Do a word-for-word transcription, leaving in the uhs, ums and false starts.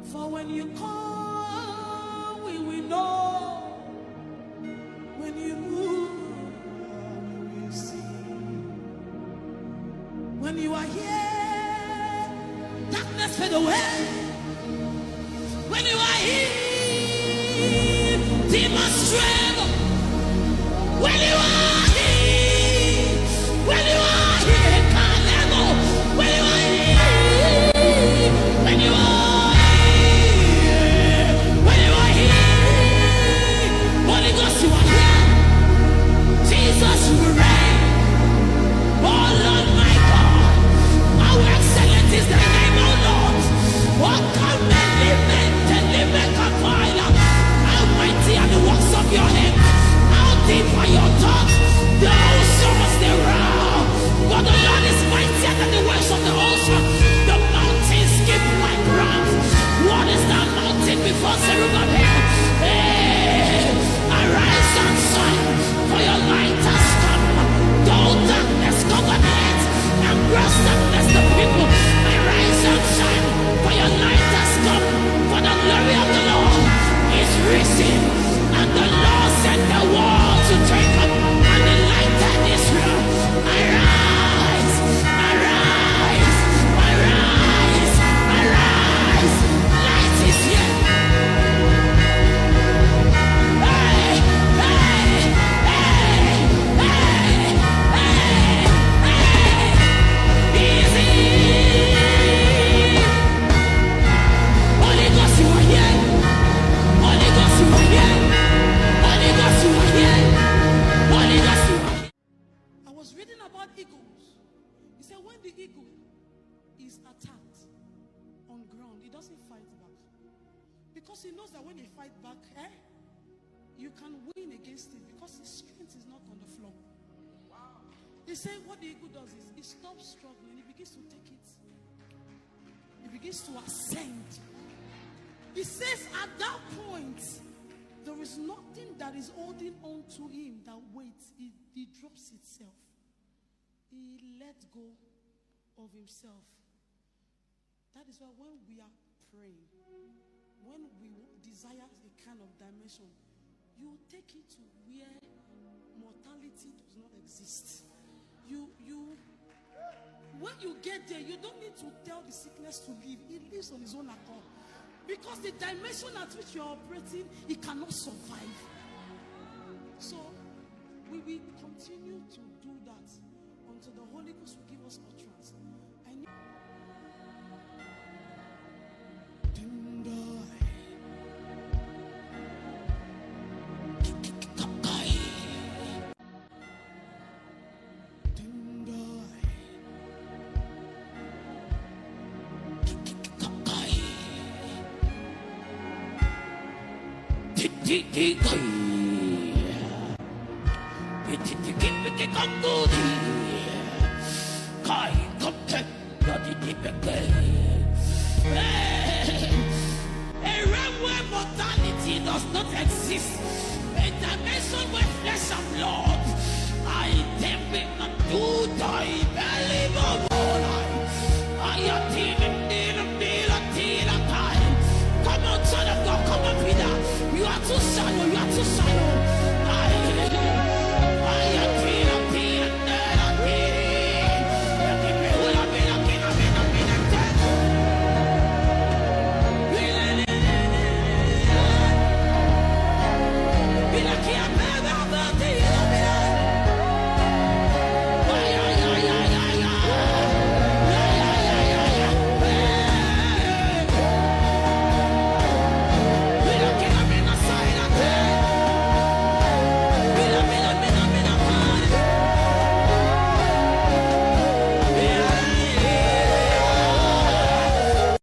For when you come, we will know. When you move, we will see. When you are here, darkness fade away. When you are here, demons tremble. When you are here, when you are here, Kalemo. When you are here, when you are here, when you are here, Holy Ghost, you are here. Jesus, you reign. Oh Lord, my God, how excellent is thy name, oh Lord. What can men live and live and compile? How mighty are the works of your hand? How deep are your thoughts? The oceans they roar. But the Lord is mightier than the waves of the ocean. The mountains skip like rams. What is that mountain before Zerubbabel? Hey, arise and shine, for your light has come. Though darkness cover the earth, and gross darkness the people, arise and shine, for your light has come. For the glory of the Lord is risen, and the Lord set the wall to take up, and the light of Israel. Arise, arise, arise, arise. Light is here. Hey, hey, hey, hey, hey, hey. Easy. Holy Ghost, you are here. Holy Ghost, you are here. Holy Ghost, you are here. Holy Ghost, you are here. I was reading about eagles. He said when the eagle is attacked on ground, he doesn't fight back. Because he knows that when he fight back, eh, you can win against it because his strength is not on the floor. He said what the eagle does is he stops struggling, he begins to take it. He begins to ascend. He says at that point, there is nothing that is holding on to him that waits. He, he drops itself. He lets go of himself. That is why when we are praying, when we desire a kind of dimension, you take it to where mortality does not exist. You, you, when you get there, you don't need to tell the sickness to leave. It lives on his own accord. Because the dimension at which you are operating, it cannot survive. So, we will continue to do that until the Holy Ghost will give us utterance. I need a realm where mortality does not exist, a dimension where flesh and blood